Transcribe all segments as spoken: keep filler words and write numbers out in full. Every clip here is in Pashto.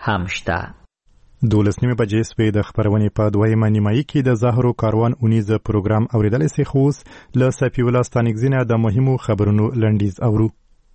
هم شته. دولس نیمه بجې سوې د خپرونې په دویمه نیمایي کې د زهرو کاروان اونیزه پروګرام اوریدلی سي، خو اوس له صفي الله ستانکزي نه د مهمو خبرونو لنډیز اورو.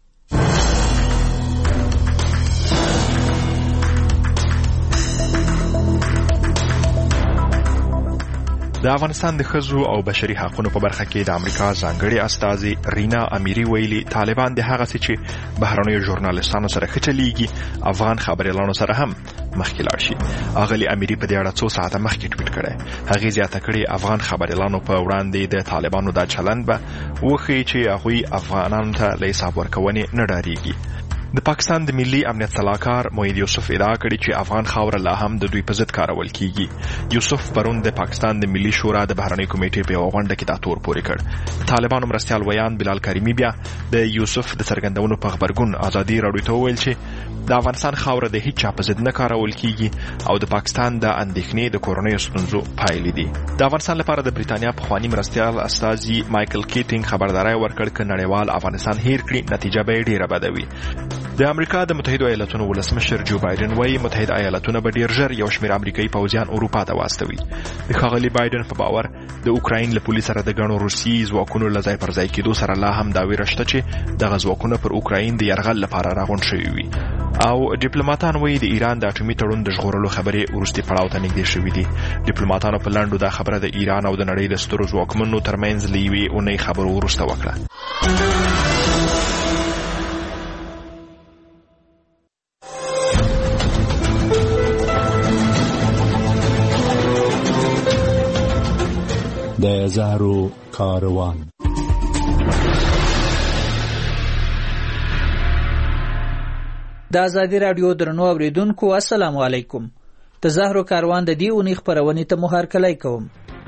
د افغانستان د ښځو او بشري حقوقو په برخه کې د امریکا ځانګړي استازي رینا امیری ویلي طالبان د هغه څه چې بهرنیو ژورنالیستانو سره ښه چلیږي افغان خبريالانو سره هم مخکې لاړ شي. اغلی امیری په دې اړه څو ساعته مخکې ټویټ کړی. هغې زیاته کړې افغان خبريالانو په وړاندې د طالبانو دا چلند به وښیي چې هغوی افغانانو ته له حساب ورکونې نه ډارېږي. د پاکستان د ملي امنیت سلاکار موحد یوسف ادعا کړې چې افغان خاوره لا هم د دوی په ضد کارول کیږي. یوسف پرون د پاکستان د ملي شورا د بهرنۍ کمیټې په یوه غونډه کې دا تور پورې کړ. طالبانو مرستیال ویان بلال کریمي بیا د یوسف د څرګندونو په خبرګون ازادي راډیو ته وویل چې د افغانستان خاوره د هیڅ چا په ضد نه کارول کیږي او د پاکستان د اندېښنې د کورنیو ستونزو پایلې دي. د افغانستان لپاره د بریتانیا پخوانی مرستیال استازي مایکل کیټینګ خبرداري ورکړ چې نړیوال افغانستان هیر کړي نتیجه به ډیره بده وي. د امریکا د متحده ایالاتونو ولسمشر جو بایدن وايي متحده ایالاتونه به ډیر ژر یو شمېر امریکایي پوځیان اروپا ته واستوي. د ښاغلي بایدن په باور د اوکراین له پولیس سره د ګڼو روسي ځواکونو له ځای پر ځای کېدو سره لا هم دا ویره شته چې دغه ځواکونه پر اوکراین د یرغل لپاره راغونډ شوي وي. او ډیپلوماټان وايي د ایران د اټومي تړون د ژغورلو خبرې وروستي پړاو ته نږدې شوي دي. ډیپلوماټانو په لنډو دا خبره د ایران او د نړۍ د سترو ځواکمنو ترمنځ له یوې اونۍ خبرو وروسته وکړه. د زهرو کاروان. د ازادي راډیو درنو اوریدونکو السلام علیکم. د زهرو کاروان د دې اونۍ خبرونې ته مو هرکلی کوم.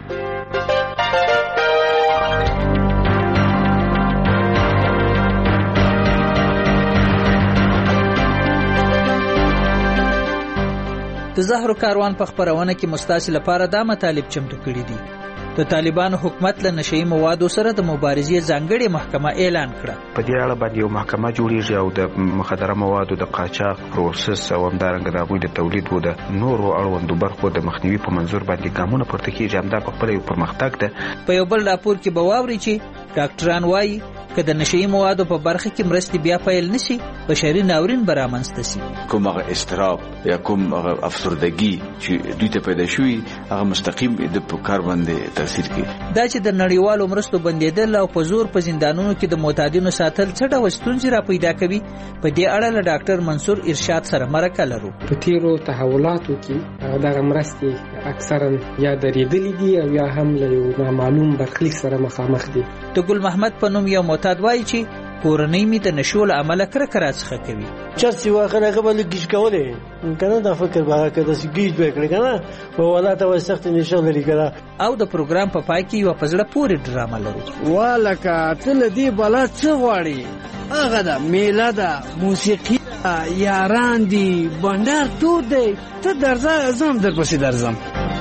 د زهرو کاروان په خبرونه کې مستاسي لپاره دا مطالب چمتو کړي دي. د طالبانو حکومت له نشئی موادو سره د مبارزې ځانګړې محکمه اعلان کړه. په دې اړه باندې یو محکمه جوړیږي او د مخدره موادو د قاچاق پروسس او همدارنګه د هغوی د تولید او د نورو اړوندو برخو د مخنیوي په منظور باندې ګامونه پورته کیږي. همدا په خپله یو پرمختګ ده. په یو بل راپور کې به واوري چې ډاکټران وایي که د نشئی موادو په برخه کې مرستې بیا پیل نشي بشري ناورین به رامنځته سي. کوم هغه اضطراب یا کوم هغه افسردګي چې دوی ته پیدا شوي هغه مستقیم د کار باندې تاثیر کوي. دا چې د نړیوالو مرستو بندېدل او په زور په زندانونو کې د معتادینو ساتل څه ډول ستونزې را پیدا کوي، په دې اړه له ډاکټر منصور ارشاد سره مرکه لرو. په تیرو تحولاتو کې دغه مرستې اکثرا یا درېدلې دي او یا هم له یو نامعلوم برخلیک سره مخامخ دي. د ګل محمد په نوم یو معتاد وایي چې کورنۍ می د نشو له عمله کرکه راڅخه کوي. چرسي واخره قبل گیج کوله کنه دا فکر به کده سی گیج وکړي کنه په ولاته وای سخت نشو لري کنه. او د پروګرام په پای کې یو پزړه پوری ډرامه لرو. والکه تل دې بلا څه غواړي هغه د میله د موسیقي یاران دي بندر تو دی ته درځه زم در پسې درځم.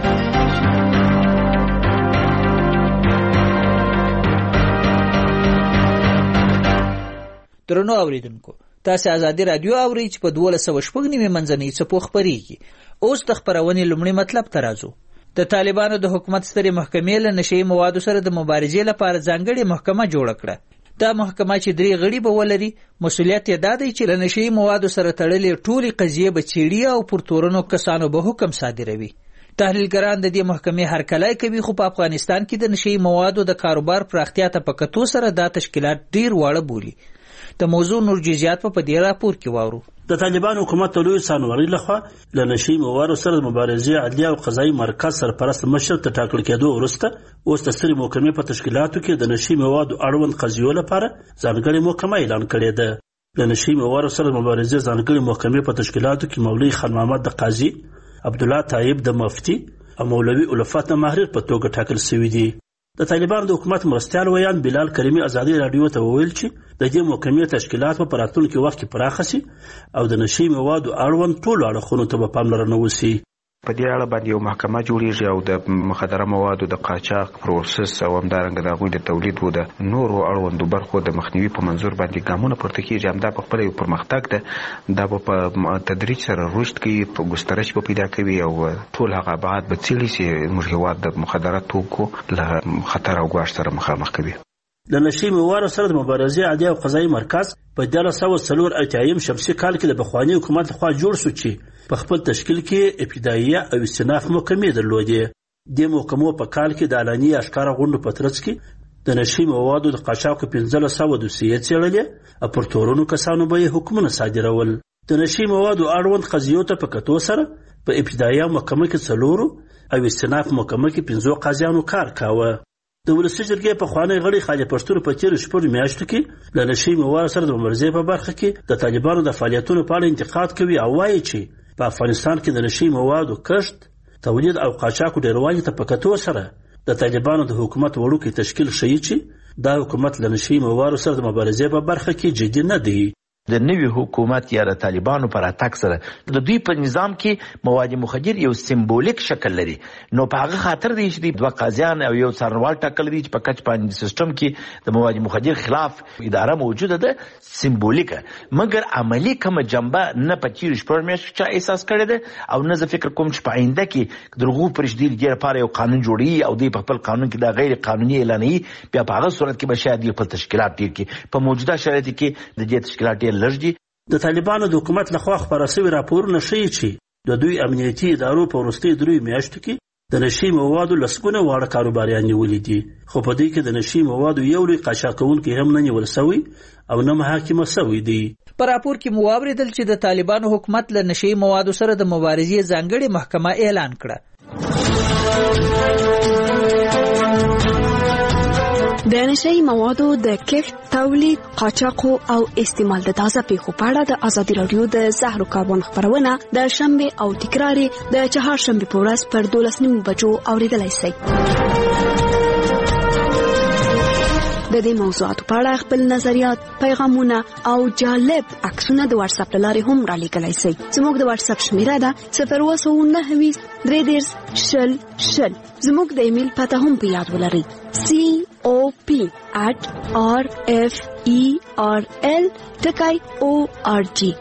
درنو اوریدونکو تاسو ازادي رادیو اورئ چې په دوه سوه شپږ نیمه منځنۍ څپو خبرېږي. اوس د خبرونې لومړی مطلب ته راځو. د طالبانو د حکومت سترې محکمې له نشئی موادو سره د مبارزې لپاره ځانګړې محکمه جوړه کړه. دا محکمه چې درې غړي به ولري مسؤلیت یې دا دی چې له نشئی موادو سره تړلې ټولې قضیې به څېړي او پر تورنو کسانو به حکم صادروي. تحلیلګران د دې محکمې هرکلی کوي، خو په افغانستان کې د نشئی موادو د کاروبار پراختیا ته په کتو سره دا تشکیلات ډیر واړه بولي. د موضوع نور جزئیات په دې راپور کې واورو. د طالبان حکومت له لوی سانوري لخوا له نشئی موادو سره د مبارزې عدلیه او قضایي مرکز سرپرست مشر ته ټاکل کېدو وروسته اوس د سترې محکمې په تشکیلاتو کې د نشئی موادو اړوند قضیو لپاره ځانګړې محکمه اعلان کړې ده. د نشئی موادو سره د مبارزې ځانګړې محکمې په تشکیلاتو کې مولوي خان محمد د قاضي، عبدالله طایب د مفتي او مولوي الفت محرر په توګه ټاکل شوي دي. د طالبانو د حکومت مرستیال ویان بلال کریمي ازادي رادیو ته وویل چې د دې محکمې تشکیلات په راتلونکي وخت کې پراخه شي او د نشئی موادو اړوند ټولو اړخونو ته به پاملرنه وشي. په دې اړه باندې یو محکمه جوړیږي او د مخدره موادو د قاچاق پروسس او همدارنګه د هغوی د تولید او د نورو اړوندو برخو د مخنیوي په منظور باندې ګامونه پورته کیږي. همدا په خپله یو پرمختګ ده، دا به په تدریج سره رشد کوي، په ګسترش به پیدا کوي او ټول هغه ابعاد به څیړي چې زموږ هېواد د مخدره توکو له خطر او ګواښ سره مخامخ کوي. د نشي موادو سره د مبارزې عدلیه او قضایي مرکز په دیارلس سوه څلور اتیایم شمسي کال کې د پخواني حکومت لخوا جوړ شو چې په خپل تشکیل کې ابتدائیه او استئناف محکمې درلودې. دې محکمو په کال کې د اعلاني اشکاره غونډو په ترڅ کې د نشي موادو د قاچاقو پنځلس سوه دوسیې څېړلې او پر تورنو کسانو به یې حکمونه صادرول. د نشي موادو اړوند قضیو ته په کتو سره په ابتدائیه محکمه کې څلورو او استئناف محکمه کې پنځو قاضیانو کار کاوه. د ولسي جرګې پخوانی غړي خالد پښتون په تېرو شپږو میاشتو کې د نشي موادو سره د مبارزې په برخه کې د طالبانو د فعالیتونو په اړه انتقاد کوي او وایي چې په افغانستان کې د نشي موادو کښت، تولید او قاچاقو ډیروالي ته په کتو سره د طالبانو د حکومت وړوکی تشکیل ښیي چې دا حکومت له نشي موادو سره د مبارزې په برخه کې جدي نه دی. د نوي حکومت یا د طالبانو پر اتاک سره د دوی په نظام کې مواد مخدر یو سمبولیک شکل لري، نو په هغه خاطر دی چې دوه قاضیان او یو څارنوال ټاکل دي چې په کچ باندې سیستم کې د مواد مخدر خلاف اداره موجوده ده، سمبولیکه، مګر عملی کوم جنبه نه په تیر شپږ میاشتو چا احساس کړی ده او نه زه فکر کوم چې په آینده کې درغو پرشدي لري لپاره یو قانون جوړي او دوی په خپل قانون کې دا غیر قانوني اعلانوي، بیا په هغه صورت کې به شاید یو په تشکیلات ډیر کې په موجوده شرایطو کې د دې تشکیلات لږ. د طالبانو د حکومت لخوا خپاره شوي راپورونه ښیي چې د دوی امنیتي ادارو په وروستیو دریو میاشتو کې د نشي موادو لسګونه واړه کاروباریان نیولي دي، خو په دې کې د نشي موادو یو لوی قاچاقونکی هم نه نیول سوی او نه محاکمه سوی دی. په راپور کې مو واورېدل چې د طالبانو حکومت له نشي موادو سره د مبارزې ځانګړې محکمه اعلان کړه. د نشي موادو د کښت، تولید، قاچاقو او استعمال د تازه پیښو په اړه د ازادي راډیو د زهرو کاروان خپرونه د شنبه او تکراري د چهارشنبه په ورځ پر دولس نیمو بجو اوریدلای شئ. د دې موضوعاتو په اړه خپل نظریات، پیغامونه او جالب عکسونه د واتس اپ لارې هم را لیږلی شئ. زموږ د واتس اپ شمیره ده صفر اووه سوه نهه ویشت درې دېرش شل شل. زموږ د ایمیل پته هم په یاد ولرئ سی او پی at r f e r l ټکی او ار جی.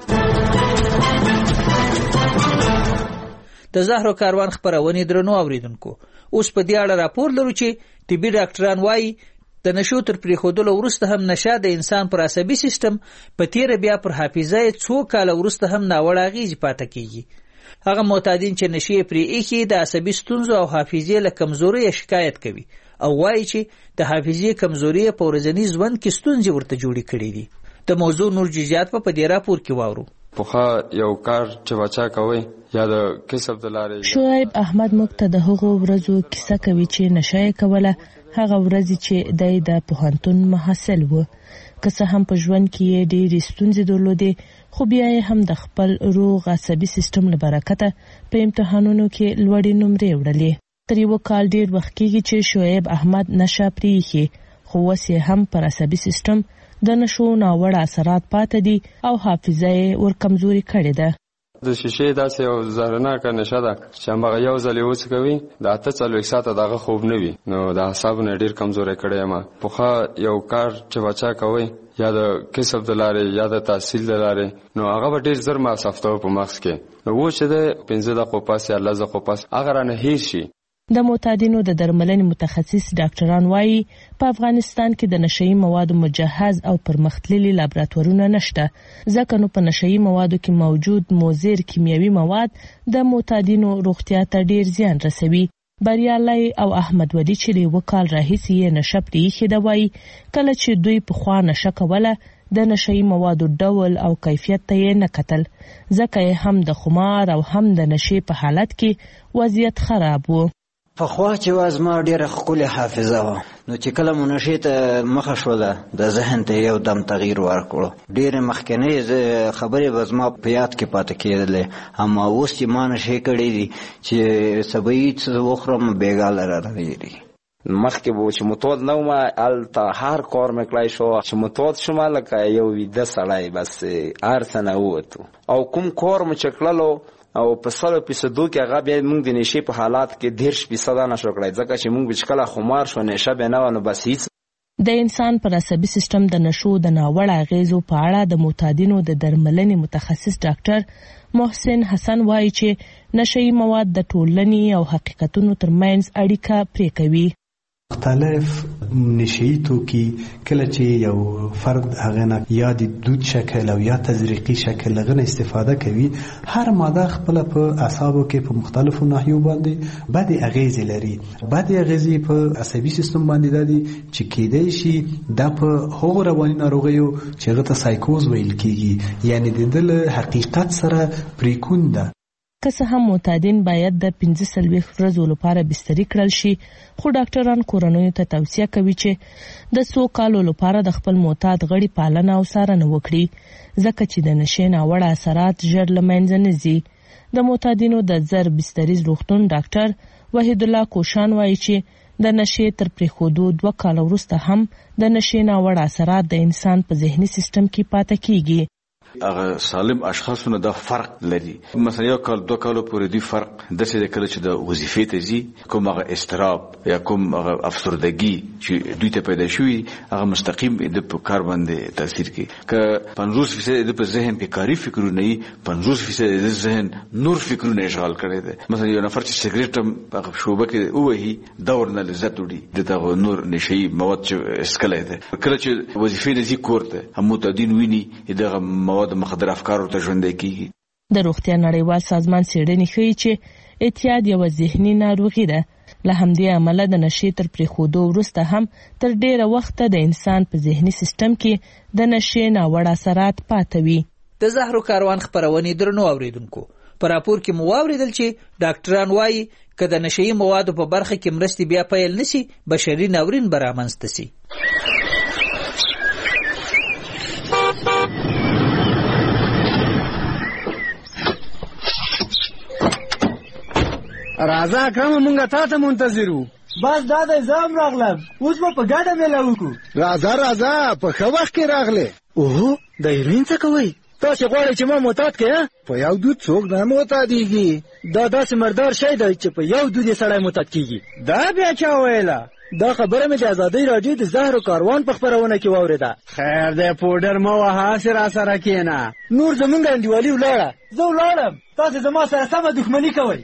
د زهرو کاروان خپرونې درنو اوریدونکو، اوس په دې اړه راپور لرو چې طبي ډاکټران وایي د نشو تر پریښودلو وروسته هم نشه د انسان پر عصبي سیستم په تیره بیا پر حافظه څو کاله وروسته هم ناوړه اغېزې پاته کیږي. هغه معتادین چې نشې پرې ایښي د عصبي ستونزو او حافظې له کمزورۍ شکایت کوي او وایي چې د حافظې کمزوري په ورځني ژوند کې ستونزې ورته جوړې کړې دي. د موضوع نور جزئیات په دې راپور کې واورو. پخوا یو کار چې بچا کوي یا د کسب د لارې. شعیب احمد موږ ته د هغو ورځو کیسه کوي چې نشه یې کوله، هغه ورځې چې دی د پوهنتون محصل و، که څه هم په ژوند کې یې ډېرې ستونزې درلودې، خو بیا یې هم د خپل روغ عصبي سیستم له برکته په امتحانونو کې لوړې نمرې وړلې. تر یو کال ډېر وخت کېږي چې شعیب احمد نشه پرېښي، خو اوس یې هم پر عصبي سیستم د نشو ناوړه اثرات پاتې دي او حافظه یې ورکمزوري کړې ده. د شیشې داسې یو زهرناکه نشه ده چې هماغه یو ځل یې وڅکوي د اته څلوېښت ساعته دغه خوب نه وي، نو د اعصابو نه ډېر کمزوری کړی یم. پخوا یو کار چې بچا کوئ یا د کسب د لارې یا د تحصیل د لارې، نو هغه به ډېر زر مصرفوه په مغز کې، نو اوس چې دی پنځه دقیقو پس یا لس دقیقو پس هغه رانه هیر شي. د معتادینو د درملنې متخصص ډاکټران وایي په افغانستان کې د نشهیي موادو مجهز او پرمختللي لابراتوارونه نشته، ځکه نو په نشهیي موادو کې موجود مضر کیمیاوي مواد د معتادینو روغتیا ته ډیر زیان رسوي. بریالي او احمد ولی چې یو کال راهیسې یې نشه پرېښې ده وایي کله چې دوی پخوا نشه کوله د نشهیي موادو ډول او کیفیت ته یې نه کتل، ځکه یې هم د خمار او هم د نشې په حالت کې وضعیت خراب و. پخوا چې وه زما ډېره ښکلې حافظه وه، نو چې کله مو نشې ته مخه شوله د ذهن ته یو دم تغییر ورکړو. ډېرې مخکینۍ خبرې به زما په یاد کې پاتې کېدلې، اما اوس چې ما نشې کړې دي چې سبایي څه وخورم بېګاله را راغېږي. مخکې به چې متود نه وم هلته هر کار مې کړی شو، چې متود شوم لکه یو ویده سړی، بس هر څه نه ووتو او کوم کار مو چې کړلو او په سلو فیصدو کې هغه بیا موږ د نشې په حالات کې دېرش فیصده نشو کړای ځکه چې موږ چې کله خمار شو نشه به نه ونه بس هیڅ. د انسان پر عصبي سیستم د نشو د ناوړه اغیزو په اړه د معتادینو د درملنې متخصص ډاکټر محسن حسن وایي چې نشئی مواد د ټولنې او حقیقتونو ترمنځ اړیکه پرې کوي. مختلف نشئی توکي کله چې یو فرد هغه نه یا د دود شکل او یا تزریقي شکل غن استفاده کوي هر ماده خپل په اعصابو کې په مختلفو ناحیو باندې بعد اغیز لري. بعد اغیز په عصبي سیستم باندې دادي چې کېدای شي د په هغو رواني ناروغیو چې هغه ته سایکوز ویل کیږي یعنی د دل حقیقت سره پریکون ده. که څه هم معتادین باید د پنځه څلوېښت ورځو لپاره بستري کړل شي خو ډاکټران کورنیو ته توصیه کوي چې د څو کالو لپاره د خپل معتاد غړي پالنه او څارنه وکړي ځکه چې د نشې ناوړه اثرات ژر له منځه نه ځي. د معتادینو د زر بستریز روغتون ډاکټر وحید الله کوشان وایي چې د نشې تر پرېښودو دوه کاله وروسته هم د نشې ناوړه اثرات د انسان په ذهني سیستم کې پاتې کیږي. هغه سالم اشخاصونه د فرق لري مثلا یو کال دوه کالو پورې دی فرق د څه د کله چې د وظیفې ته ځي کوم هغه استراب یا کوم هغه افسردګي چې دوی ته پیدا شوي هغه مستقیم د کار باندې تاثیر کوي. که پنځوس فیصد د ذهن کې کاری فکرونه وي پنځوس فیصد د ذهن نور فکرونه اشغال کړي دي. مثلا یو نفر چې سیګریټ په شوبه کې وهي دا ورنه لذت وړي دغه نور نشئی مواد چې اسکلای دي کله چې وظیفې لري کوړته هم متدین ویني دغه مواد د مخدر افکارو ته ژوندۍ کیږي. د روغتیا نړیوال سازمان څېړنې ښیي چې اعتیاد یوه ذهني ناروغي ده. له همدې امله د نشې تر پرېښودو وروسته هم تر ډېره وخته د انسان په ذهني سیستم کې د نشې ناوړه اثرات پاته وي. د زهرو کاروان خپرونې درنو اوریدونکو په راپور کې مو واورېدل چې ډاکټران وایي که د نشهیي موادو په برخه کې مرستې بیا پیل نشي بشري ناورین به رامنځته سي. راځه کوم مونږه تا ته منتظر وو. بس دا د زام راغلم اوس به په ګډه میله وکړو. راځه راځه په ښه وخت کې راغلې. اوهو د هیروین څه کوئ؟ تاسې غواړئ چې ما معتاد کړې؟ په یو دود څوک نه معتادېږي. دا داسې مردار شی دی چې په یو دود یې سړی معتاد کېږي. دا بیا چا ویله؟ دا خبره مې د ازادۍ راډیو د زهرو کاروان په خپرونه کې واورېده. خیر دی پوډر مه وهه هسې راسره کښېنه. نور زمونږ انډیوالي ولاړه. زه ولاړم تاسې زما سره سمه دښمني کوئ.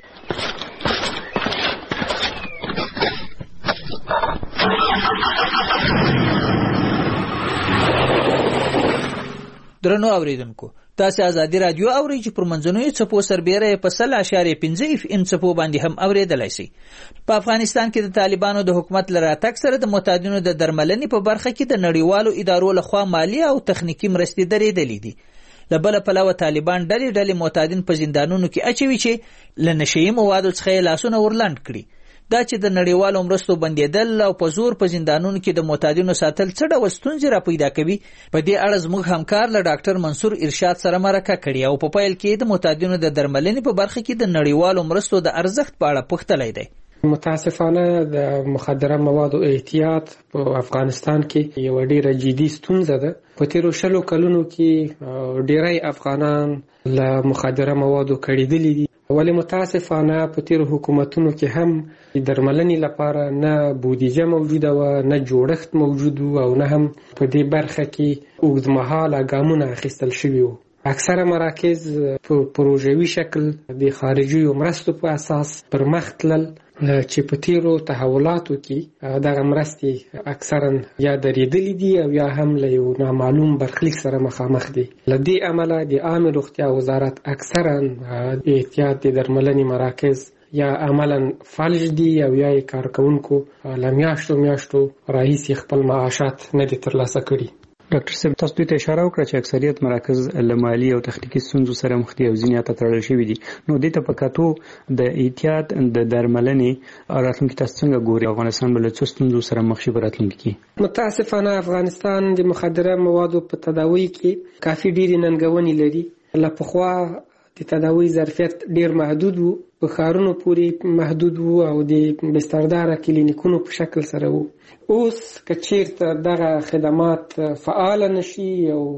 درنو اوریدونکو تاسو ازادي رادیو اورئ چې پر منځنوي څپو سربېره په سل اشاریه پنځه اف ام څپو باندې هم اوریدلای شي. په افغانستان کې د طالبانو د حکومت لراتګ سره د معتادینو د درملنې په برخه کې د نړیوالو ادارو لخوا مالی او تخنیکی مرستې درېدلې دي. له بل پلوه طالبان ډلې ډلې معتادین په زندانونو کې اچوي چې له نشهیي موادو څخه لاسونه ورلنډ کړي. دا چې د نړیوالو مرستو بندیدل او په زور په زندانونو کې د معتادینو ساتل څه ډول ستونزې را پیدا کوي په دې اړه زموږ همکار له ډاکټر منصور ارشاد سره مرکه کړې او په پیل کې د معتادینو د درملنې په برخه کې د نړیوالو مرستو د ارزښت په اړه پوښتلی دی. متاسفانه د مخدره موادو احتیاط په افغانستان کې یو ډیره جدي ستونزه ده. په تیرو شلو کلونو کې ډیری افغانان له مخدره موادو کړېدلي دي. ولی متاسفانه په تیرو حکومتونو کې هم درملنې لپاره نه بودیجه موجوده و نه جوړښت موجود و او نه هم په دې برخه کې اوږدمهاله ګامونه اخیستل شوي وو. اکثره مراکز په پروژوي شکل د خارجي مرستو په اساس پر مخ تلل چې په تیرو تحولاتو کې دغه مرستې اکثرا یا درېدلې دي او یا هم له یو نامعلوم برخلیک سره مخامخ دي. له دې امله د عامه روغتیا وزارت اکثرا احتیاط د درملنې مراکز یا عملا فلج دي او یا کارکونکو له میاشتو میاشتو راهیسې خپل معاشات نه دي ترلاسه کړي. ډاکټر صاحب تاسو ته اشاره وکړه چې اکثریت مراکز له مالی او تخنیکی ستونزو سره مخ دي او ځینې ته تړل شوي دي. نو دې ته په کتو د احتیاط د درملنې راتلونکي تاسو څنګه ګوري؟ افغانستان به له څه ستونزو سره مخ شي په راتلونکي کې؟ متاسفانه افغانستان د مخدره موادو په تداوی کې کافي ډېرې ننګونې لري. له پخوا د تداوی ظرفیت ډېر محدود وو، په ښارونو پورې محدود وو او د بسترداره کلینیکونو په شکل سره وو. اوس که چیرته دغه خدمات فعال نشي او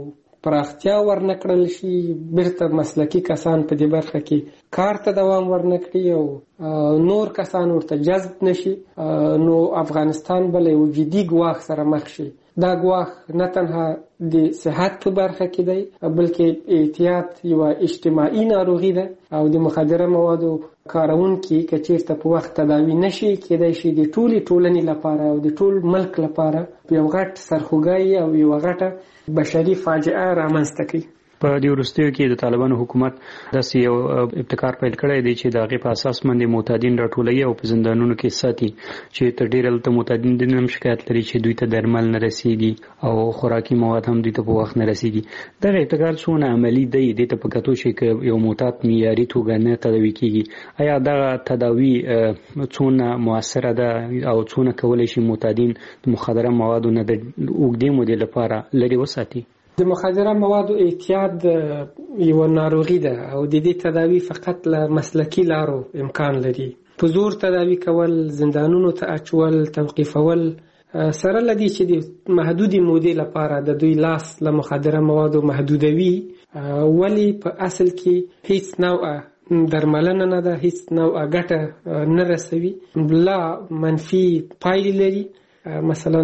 پراختیا ورنکړل شي، بیرته مسلکي کسان په دې برخه کې کار ته دوام ورنکړي او نور کسان ورته جذب نشي، نو افغانستان بل یو جدي ګواښ سره مخ شي. دا ګواښ نه تنها د صحت په برخه کې دی، بلکې اعتیاد یوه اجتماعي ناروغي ده او د مخدره موادو کارونکي که چیرته په وخت تداوي نشي، کېدای شي د ټولې ټولنې لپاره او د ټول ملک لپاره یو غټ سرخوږی او یوه غټه بشري فاجعه رامنځته کوي. په دې وروستیو کې د طالبانو حکومت داسې یو ابتکار پیل کړی دی چې د هغې په اساس باندې معتادین راټولوي او په زندانونو کې ساتي، چې تر ډېره دلته معتادین د هم شکایت لري چې دوی ته درمل نه رسیږي او خوراکي مواد هم دوی ته په وخت نه رسیږي. دغه ابتکار څونه عملي دی؟ دې ته په کتو چې که یو معتاد معیاري توګه نه تداوي کېږي، آیا دغه تداوي څونه مؤثره ده او څونه کولی شي معتادین د مخدره موادو نه د اوږدې مودې لپاره لرې وساتي؟ د مخدره موادو اعتیاد یو ناروغي ده او د دې تداوی فقط له مسلکی لارو امکان لري. په زور تداوی کول، زندانونو ته اچول، توقیفول، سره لدی چې د محدودی مودې لپاره د دوی لاس له مخدره موادو محدودوي، ولی په اصل کې هیڅ نوع درملنه نه ده، هیڅ نوع ګټه نه رسوي، بلا منفي پایلې لري. مثلا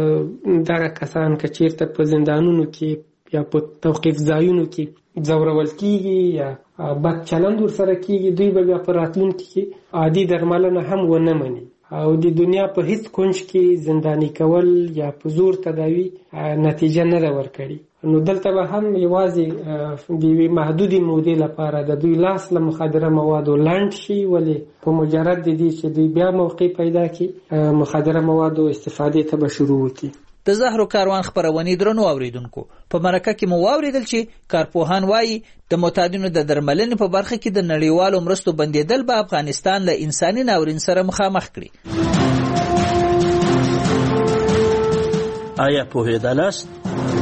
دغه کسان که چیرته په زندانونو کې یا په توقیف ځایونو کې ځورول کیږي یا بد چلند ورسره کیږي، دوی به بیا په راتلونکي کې عادي درملنه هم ونه مني او د دنیا په هیڅ کونج کې زندانی کول یا په زور تداوی نتیجه نه ده ورکړي. نو دلته به هم یوازې د یوې محدودې مودې لپاره د دوی لاس له مخدره موادو لنډ شي، ولې په مجرد د دې چې دوی بیا موقع پیدا کړي مخدره موادو استفادې ته به شروع وکړي. د زهرو کاروان خپرونې درنو اوریدونکو، په مرکه کې مو واوریدل چې کارپوهان وایي د معتادینو د درملنې په برخه کې د نړیوالو مرستو بندیدل به افغانستان له انساني ناورین سره مخامخ کړي. آیا پوهېدلاست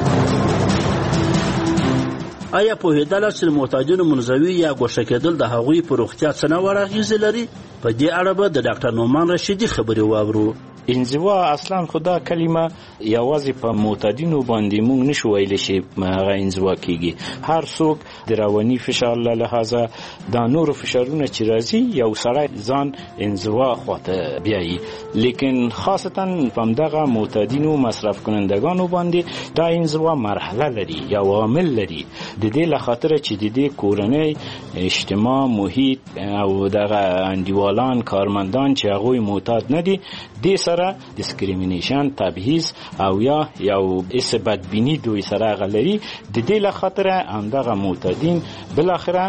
آیا پوهېدلاست چې د معتادینو منزوي یا ګوښه کېدل د هغوی په روغتیا څه نوړه اغېزې لري؟ په دې اړه به د ډاکټر نعمان رشیدي خبرې واورو. انزوا اصلا خدا کلمه یوازې په معتادینو باندې مونږ نشو ویلی چې هغه انزوا کیږي. هر څوک د رواني فشار له لحاظه دا نورو فشارونه چې راځي یو سړی ځان انزوا خواته بیایي، لیکن خاصتا په همدغه معتادینو مصرف کنندگانو باندې دا انزوا مرحله لري یا عامل لري، د دې له خاطره چې د دې کورنۍ اجتماع محیط او دغه انډیوالان کارمندان چې هغوی معتاد نه دي دې سره ډیسکریمینیشن، تبعیض او یا یو اس بدبینی دوی سره غلري. د دې له خاطره همدغه معتادین بالاخره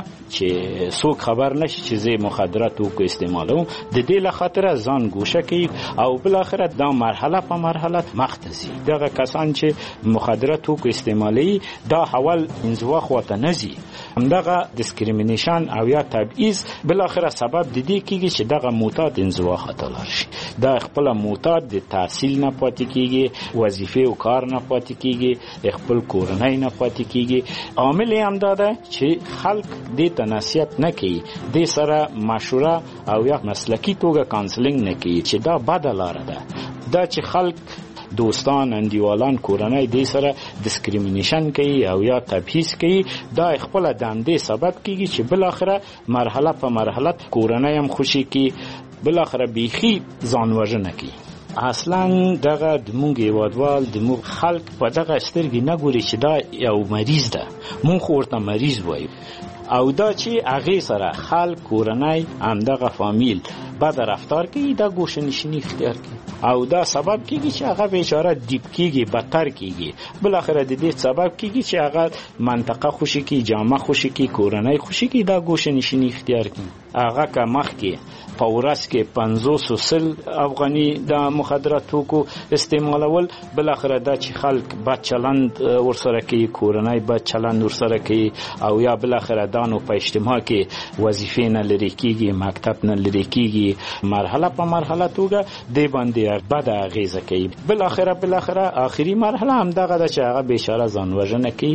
چې څوک خبر نشي چې زه مخدرات توکو استعمالوم، د دې له خاطره ځان ګوښه کوي او بالاخره دا مرحله په مرحله مخ ته ځي. دغه کسان چې مخدرات توکو استعمالوي دا حول انزوا خواته نه ځي، همدغه ډیسکریمینیشن او یا تبعیض بالاخره سبب د دې کیږي چې دغه معتاد انزوا خواته لاړ شي. دا خپل معتاد د تحصیل نه پاتې کیږي، وظیفه او کار نه پاتې کیږي، خپل کورنۍ نه پاتې کیږي. عامل هم دا ده چې خلک دې ته نصیحت نه کوي، دې سره مشوره او یا مسلکی توګه کانسلینګ نه کوي چې دا بده لاره ده. دا چې خلک دوستان، انډیوالان، کورنۍ دې سره ډیسکریمینیشن کوي او یا تبعیض کوي، دا خپل د همدې سبب کیږي چې بالاخره مرحله په مرحله کورنۍ هم خوشي کوي، بالاخره بیخي ځان وژنه کوي. اصلا دغه د مونږ هیوادوال د مونږ خلک په دغه سترګې نه ګوري چې دا یو مریض ده، مونږ خو ورته مریض وایو او دا چې هغې سره خلک کورنۍ همدغه فامیل بد رفتار کوي، دا ګوښه نشیني اختیار کوي او دا سبب کیږي چې هغه بیچاره دیپ کیږي، بدتر کیږي، بالاخره د دې سبب کیږي چې هغه منطقه خوشي کی، جامعه خوشي کی، کورنۍ خوشي کی، دا ګوښه نشیني اختیار کوي. هغه که مخکې په ورځ کې پنځوس سل افغاني د مخدرات توکو استعمالول، بالاخره دا چې خلک بد چلند ورسره کوي، کورنۍ بد چلند ورسره کوي او یا بالاخره دا نو په اجتماع کې وظیفې نه لرې کیږي، مکتب نه لرې کیږي، مرحله په مرحله توګه دې باندې بده اغېزه کوي. بالاخره بالاخره آخري مرحله هم دغه ده چې هغه بیچاره ځان وژنه کوي.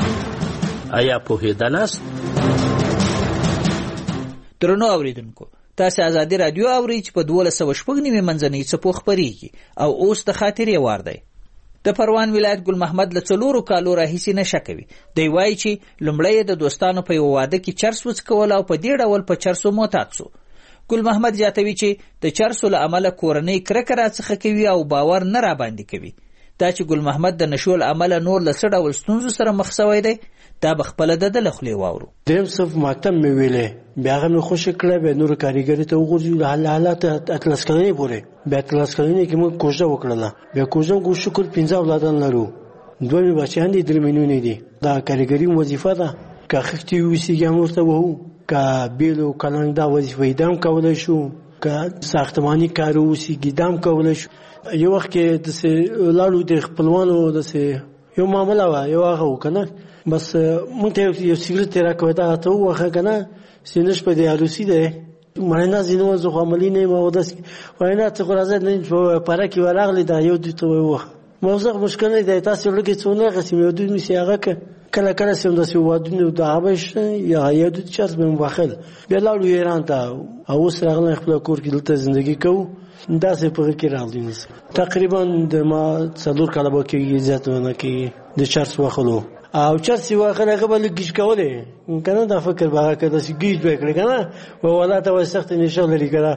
آیا پوهېدلاست؟ درنو اوریدونکو، تاسو ازادي رادیو اورئ چې په دولس سوه شپږ نیمې منځنۍ څپو خپرېږي او اوس د خاطرې وار دی. د پروان ولایت ګل محمد له څلورو کالو راهیسې نشه کوي. دی وایي چې لومړی د دوستانو په یو واده کې چرس وڅکول او په دې ډول په چرسو معتاد سو. ګل محمد زیاتوي چې د چرسو له امله کورنۍ کرکه راڅخه کوي او باور نه راباندې کوي. دا چې ګل محمد د نشو له امله نور له څه ډول ستونزو سره مخ سوی دی دا به خپله د ده له خولې واورو. دریم صف مکتب مې ویلی، بیا هغه مې خوښه کړه، بیا نورو کاریګرۍ ته وغورځېدو له حالات اتلس کلنۍ پورې. بیا اتلس کلنۍ کې موږ کوژده وکړله. بیا کوژده موږ شکر پنځه اولادان لرو، دوه مې بچیان دي، درې مې نونې دي. دا کاریګري وظیفه ده، که خښتې وویسېږي هم ورته وهو، که بیلو کلنګ دا وظیفه دا هم کولی شو، که ساختماني کار وویسېږي دا هم کولی شو. یو وخت کې داسې لاړو د خپلوانو داسې یو معامله وه، یو هغه و که نه، بس مونږ ته یو سیګرټ یې راکوی، دغه ته ووهه که نه، سینش په دې عروسي دی، معاینه ځینې وه، زه خو عملي نه یم او داسې معاینه څه خو راځه نه په پاره کې ورغلې، دا یو دوی ته ووهه. موضوع مشکل نه دی، تاسې زړه کې څه ونه غسیم، یو دوی مې سي هغه که کله کله سم داسې وادونه د هغه به شته یا یو دوی چرس به مو بخل. بیا لاړو ایران ته او اوس راغلی خپل کور کې دلته زندګي کوو. داسې په غږ کې راغلی نس تقریبا د ما څلور کاله به کېږي، زیات نه کېږي د چرس وخلو. او چرس یې واخل هغه به لږ ګیج کولی که نه، دا فکر به هغه که داسې ګیج به یې کړی که نه، ولا ته به سخته نشه لري که نه.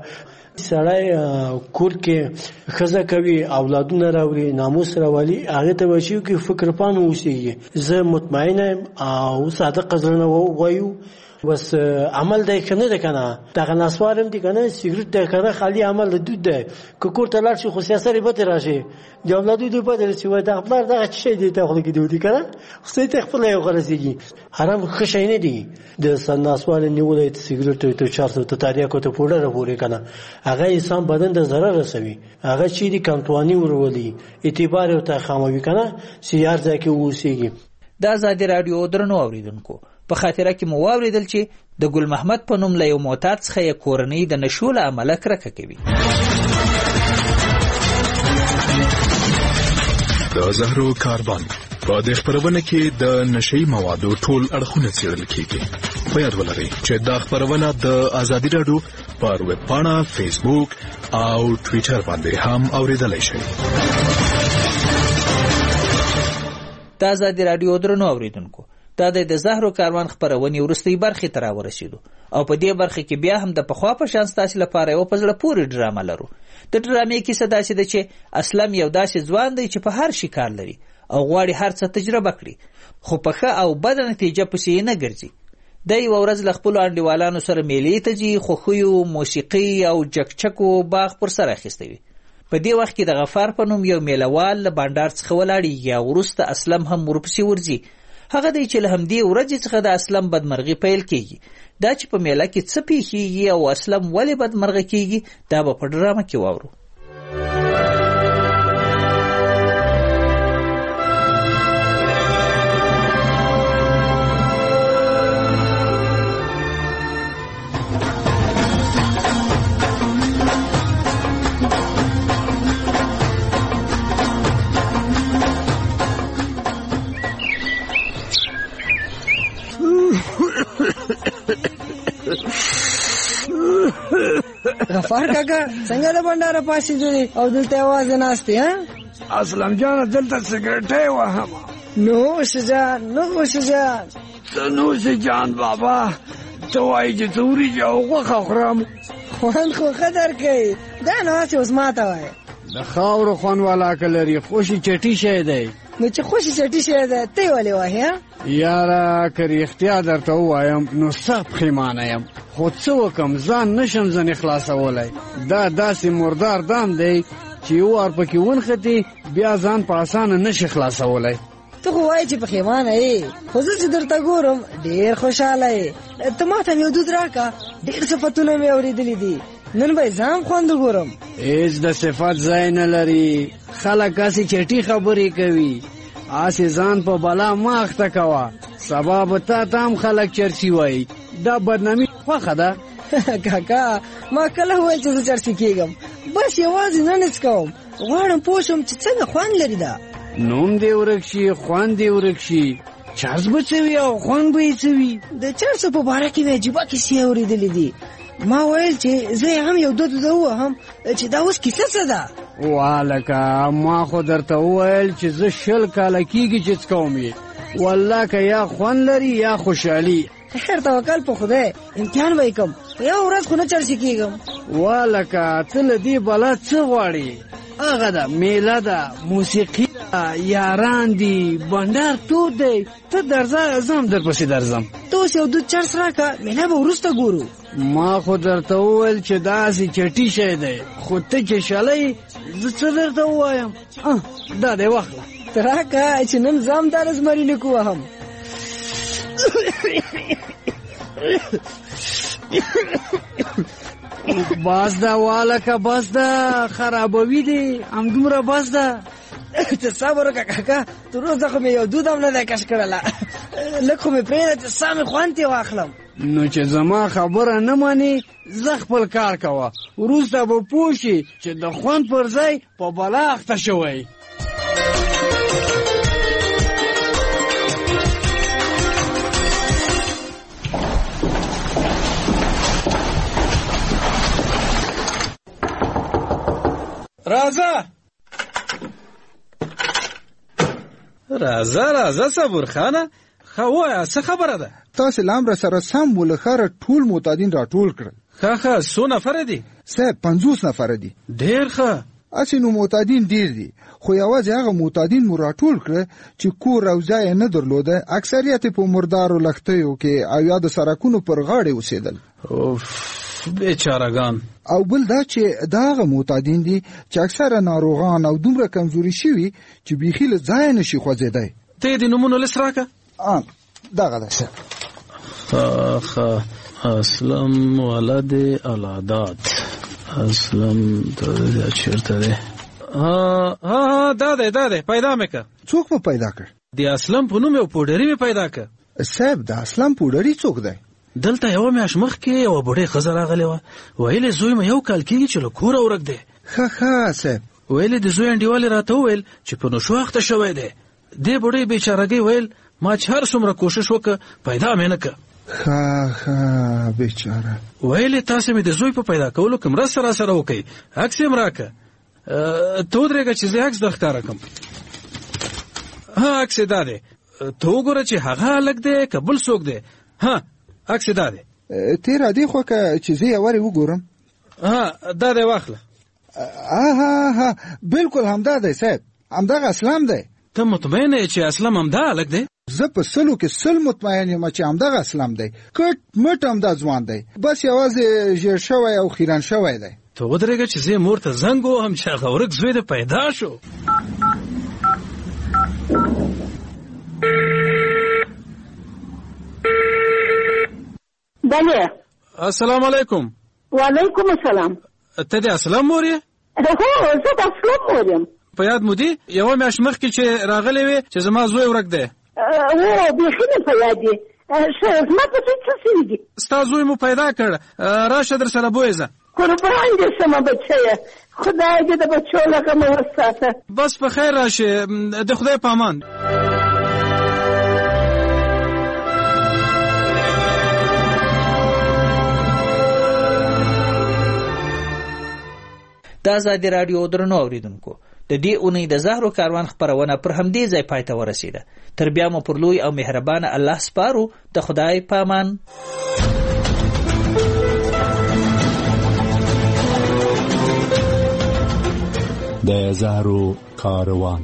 سړی کور کې ښځه کوي، اولادونه راوړي، ناموس راولي، هغې ته به چې فکر پان اوسېږي. زه مطمئنه یم او صادقه زړه نه وایو، بس عمل دی که نه دی که نه، دغه نسوار هم دی که نه، سیګرټ دی که نه، خالي عمل د دود دی. که کور ته لاړ شي خو سیاست یې پتې راشي، د اولادو دوی پتې رسي، وایي دغه پلار دغه څه شی دی ته خوله کې دی که نه، خو ته خپله یې ورسېږي. حرام ښه شی نه دی د نسوار نیولی، ته سیګرټ ته چرسو ته تریاکو ته پوډره پورې که نه، هغه انسان بدن ته ضرر رسوي. هغه چیرې کمتواني ورولي، اعتبار یې ورته خاموي که نه، چې هر ځای کې واوسېږي. د ازادي راډیو درنو اورېدونکو، په خاطره کې مو واورېدل چې د ګل محمد په نوم له یو معتاد څخه یې کورنۍ د نشو له امله کرکه کوي. د زهرو کاروان په دې خپرونه کې د نشئی موادو ټول اړخونه څېړل کېږي. په یاد ولرئ چې دا خپرونه د ازادي راډیو پر ویب پاڼه، فیسبوک او ټویټر باندې هم اورېدلی شئ. د ازادي راډیو درنو اورېدونکو، دا د زهرو کاروان خپرونې وروستۍ برخې ته راورسېدو او په دې برخه کې بیا هم د پخوا په شان ستاسې لپاره یوه په زړه پورې ډرامه لرو. د ډرامې کیسه داسې ده چې اسلم یو داسې ځوان دی چې په هر شي کار لري او غواړي هر څه تجربه کړي، خو په ښه او بده نتیجه پسې یې نه ګرځي. دی یوه ورځ له خپلو انډیوالانو سره میلې ته ځي، خوښیو، موسیقي او جکچکو باغ پر سر اخیستی وي. په دې وخت کې د غفار په نوم یو میلهوال له بانډار څخه ولاړېږي او وروسته اسلم هم ورپسې ورځي. هغه دی چې له همدې ورځې څخه د اسلم بدمرغي پیل کېږي. دا چې په میله کې څه پیښیږي او اسلم ولې بدمرغه کېږي دا به په ډرامه کې واورو. غفار کاکا څنګه د بنډاره پاسېدلې او دلته یوازې ناستې؟ ها اسلم جانه دلته سګرټۍ وهم. نوش جان نوش جان څه نوش جان بابا، ته وایي چې څه وریجې او غوښه خورم؟ خوند خو ښه درکوي، دا نو هسې اوس ماته وایه د خاورو خوند ولاکه لري، خوشي چټي شی دی. نو چې خوشي چټي شی دی ته یې ولې وایې؟ یاره که رښتیا درته ووایم نو سخت پښیمانه یم، خو څه وکم ځان نشم ځنې خلاصولی. دا داسې مردار دام دی چې یو وار پکې ونښتې بیا ځان په اسانه نشي خلاصولی. ته خو وایې چې پښیمانه یې، خو زه چې درته ګورم ډېر خوشحاله یې. ته ما ته یو دود راکړه، ډېر صفتونه مې اورېدلي دي، نن به یې ځان خوند وګورم. هېڅ د صفت ځای نه لري، خلک هسې چټي خبرې کوي. آسې ځان په بلا مه اخته کوه، سبا به تا ته هم خلک چرسي وایي. دا بدنامي خوښه ده. کاکا ما کله وویل چې زه چرسي کېږم، بس یوازې نن هېڅ کوم، غواړم پوه شم چې څنګه خوند لري. دا نوم دې ورک شي، خوند دې ورک شي، چارج به څه وي او خوند به یې څه وي؟ د چارج په باره کې مې عجیبه کیسې اورېدلې دي. ما ویل چې زه هم یو دود ووهم چې دا اوس کیسه څه ده. والکه ما خو درته وویل چې زه شل کاله کېږي چې څکوم یې، والله که یا خوند لري یا خوشحالي. خیر توکل په خدای، امتحان به یې کوم، یو ورځ خو نه چرسي کېږم. والکه ته له دې بلا څه غواړې؟ هغه ده میله ده، موسیقي ده، یاران دي، بنډار تود دی. ته درځه زه هم درپسې درځم. ته اوس یو دود چرس راکړه، میله به وروسته ګورو. ما خو درته وویل چې داسې چټي شی دی، خو ته چې شلی زه څه درته ووایم؟ دا دی واخله. ته راکړه چې نن زه هم دا رزمري لیک ووهم. بس ده والکه بس ده، خرابوي دي همدومره بس ده. ته صبر وکړه کاکا، تر اوسه خو مې یو دود هم نه دی کش کړله. لږ خو مې پرېږده چې سا مې خوند ترې واخلم. نو چې زما خبره نه منې زه خپل کار کوه، وروسته به پوه شي چې د خوند پر ځای په بلا اخته شوی. راځه راځه راځه صبر خانه، ښه وایه څه خبره ده؟ تاسې لام را سره سم و له ښاره ټول معتادین راټول کړل. ښه ښه څو نفره دي؟ صاحب پنځوس نفره دي. ډېر ښه. هسې نو معتادین ډېر دي، خو یوازې هغه معتادین مو راټول کړه چې کور او ځای یې نه درلوده، اکثریت یې په مردارو لښتیو کې او یا د سړکونو پر غاړې اوسېدل. بیچارهګان. او بل دا چې دا هغه معتادین دي چې اکثره ناروغان او دومره کمزوري شوي چې بیخي له ځایه نشي خوځېدی. ته یې د نومونو لیست راکړه. دغه ده صاحب. ښه ښه. اسلم ولد العداد. اسلم دا چیرته دی؟ ها ها دا دی دا دی، پیدا مې که. څوک په پیدا کړ؟ د اسلم په نوم یو پوډري مې پیدا که. صاحب د اسلم پوډري څوک دی؟ دلته یوه میاشت مخکې یوه بوډۍ ښځه راغلې وه، ویلې زوی مې یو کال کېږي چې له کوره ورک دی. ښه ښه صاحب. ویلې د زوی انډیوالې راته وویل چې په نشو اخته شوی دی. دې بوډۍ بیچارهګۍ ویل ما چې هر څومره کوشش وکړه پیدا مې نه که. ښه ښه بیچاره. ویلې تاسې مې د زوی په پیدا کولو کې مرسته را سره وکړئ، عکس یې م راکړه. ته ودرېږه چې زه عکس در ښکاره کړم. ها عکس یې دا دی، ته وګوره چې هغه هلک دی که بل څوک دی. ها عکس یې دا دی. ته را دې خوا که چې زه یې ورې وګورم. ها دا دی واخله. ها ها بالکل همدا دی صاحب، همدغه اسلام دی. ته مطمئن یې چې اسلام همدا هلک دی؟ زه په سلو کې سل مطمئن یم چې همدغه اسلام دی. کټ مټ همدا ځوان دی، بس یوازې ژیړ شوی او خیرن شوی دی. ته ودرېږه چې زه مور ته زنګ ووهم چې هغه ورک زوی دې پیدا شو. بله. السلام علیکم. وعلیکم السلام. ته د اسلام مور یې؟ هو زه د اسلام مور یم. په یاد مو دي یوه میاشت مخکې چې راغلی وې چې زما زوی ورک دی؟ هو بیخي مې په یاد دی. ښه زما په څه څه سوي دي؟ ستا زوی مو پیدا کړ، راشه در سره بویزه. قربان دې شمه بچیه، خدای دې د بچو له غمه وساته. بس په خیر راشه، د خدای په امان. د ازادي راډیو درنو اوریدونکو، د دې اونۍ د زهرو کاروان خپرونه پر همدې ځای پای ته ورسېده. تر بیا مو پر لوی او مهربانه الله سپارو. د خدای په امان. د زهرو کاروان.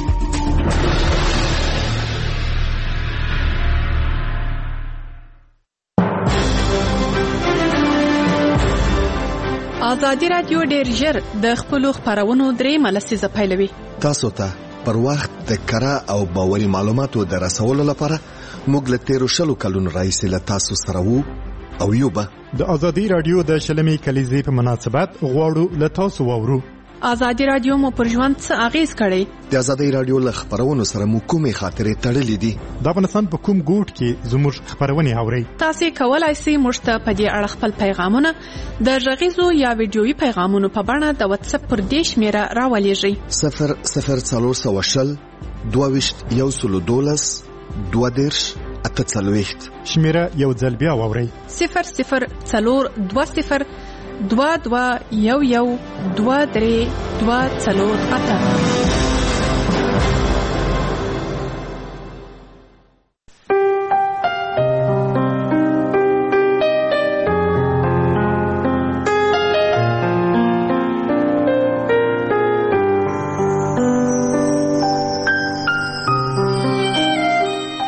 ازادي راډیو ډېر ژر د خپلو خپرونو درېیمه لسیزه پیلوي. تاسو ته پر وخت د کره او باوري معلوماتو د رسولو لپاره موږ له تیرو شلو کلونو راهیسې له تاسو سره وو او یو به د ازادي راډیو د شلمې کلیزې په مناسبت غواړو له تاسو واورو. ازادي راډیو مو پر ژوند څه اغیز کړی؟ د ازادي راډیو له خبرونو سره مو کومې خاطرې تړلې دي؟ د افغانستان په کوم ګوټ کې زموږ خبرونه اورئ؟ تاسو کولای شئ موږ ته په دې اړه خپل پیغامونه د غږیزو یا ویډیويي پیغامونو په بڼه د واتس اپ پر دې شمیره راولېږئ. صفر صفر څلور سوه شل دوه ویشت یو سلو دولس دوه دېرش اته څلوېښت. شمیره یو ځل بیا واورئ: صفر صفر څلور دوه صفر دوه دوه یو یو دوه درې دوه څلور اته.